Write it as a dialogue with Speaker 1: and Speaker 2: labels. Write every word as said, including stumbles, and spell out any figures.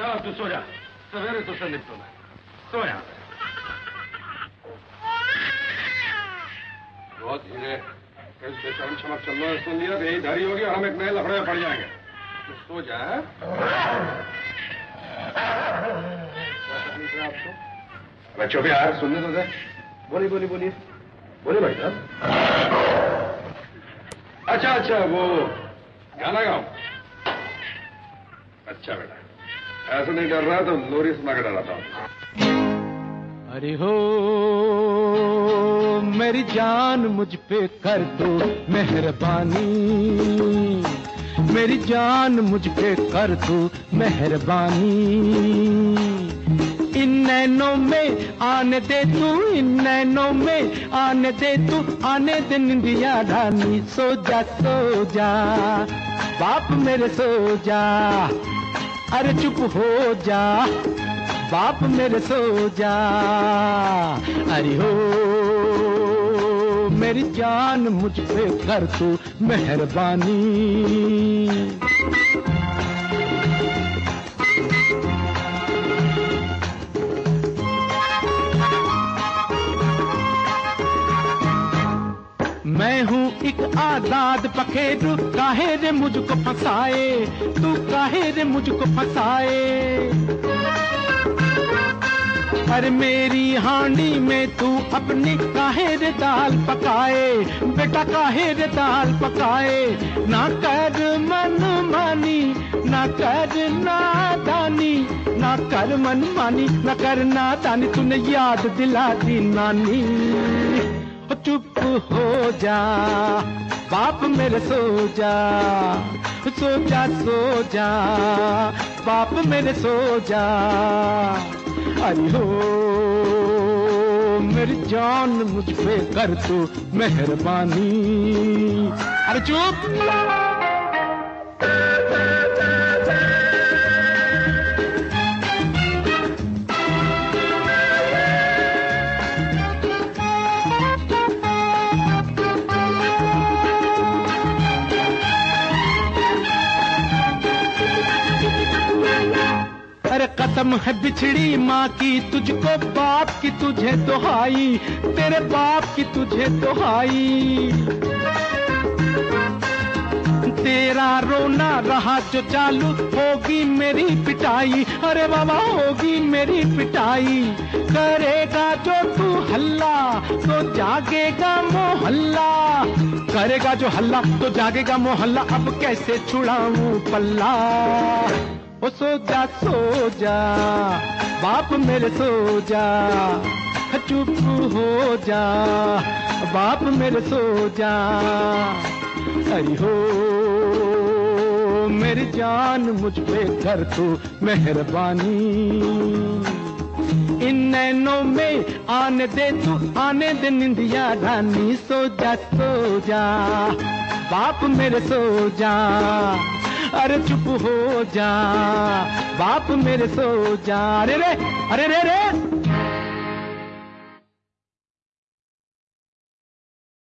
Speaker 1: चल तू सो जा, सवेरे तुझसे निपटूंगा। सो यहाँ पे। बहुत धीरे, कैसे शर्म चमक चल रहा है, सुन लिया यही धारी होगी और हम एक नए लफड़े में पड़ जाएंगे। तो सो जा। क्या तकलीफ है आपको? बच्चों भी यार सुनने तो दे। बोलिए बोलिए बोलिए बोलिए भाई साहब। अच्छा अच्छा वो गाना गाओ। अच्छा बेटा, ऐसा नहीं कर रहा तो लोरी सुना कर डराता हूँ।
Speaker 2: अरे हो मेरी जान मुझ पे कर दो मेहरबानी, मेरी जान मुझ पे कर दो मेहरबानी। इन नैनों में आने दे तू, इन नैनों में आने दे तू, आने दे निंदिया रानी। सो जा सो जा बाप मेरे सो जा, अरे चुप हो जा बाप मेरे सो जा। अरे हो मेरी जान मुझ पे कर तू मेहरबानी। मैं हूँ एक आजाद पखेरु, काहे रे मुझको फंसाए तू, काहे रे मुझको फंसाए। अरे मेरी हांडी में तू अपनी काहे रे दाल पकाए, बेटा काहे रे दाल पकाए। ना कर मन मानी, ना कर नादानी, ना कर मन मानी, ना कर नादानी। तूने याद दिला दी नानी। चुप हो जा बाप मेरे सो जा, सो जा सो जा बाप मेरे सो जा। अरे हो मेरी जान मुझ पे कर तू मेहरबानी। अरे चुप। अरे कसम है बिछड़ी माँ की तुझको, बाप की तुझे दुहाई, तेरे बाप की तुझे दुहाई। तेरा रोना रहा जो चालू, होगी मेरी पिटाई। अरे बाबा होगी मेरी पिटाई। करेगा जो तू हल्ला तो जागेगा मोहल्ला, करेगा जो हल्ला तो जागेगा मोहल्ला। अब कैसे छुड़ाऊं पल्ला। ओ सो जा सो जा बाप मेरे सो जा, चुप हो जा बाप मेरे सो जा। अरे हो मेरी जान मुझ पे कर तू मेहरबानी। इन नैनों में आने दे तू, आने दे निंदिया रानी। सो जा सो जा बाप मेरे सो जा, अरे चुप हो जा बाप मेरे सो जा। अरे रे अरे रे रे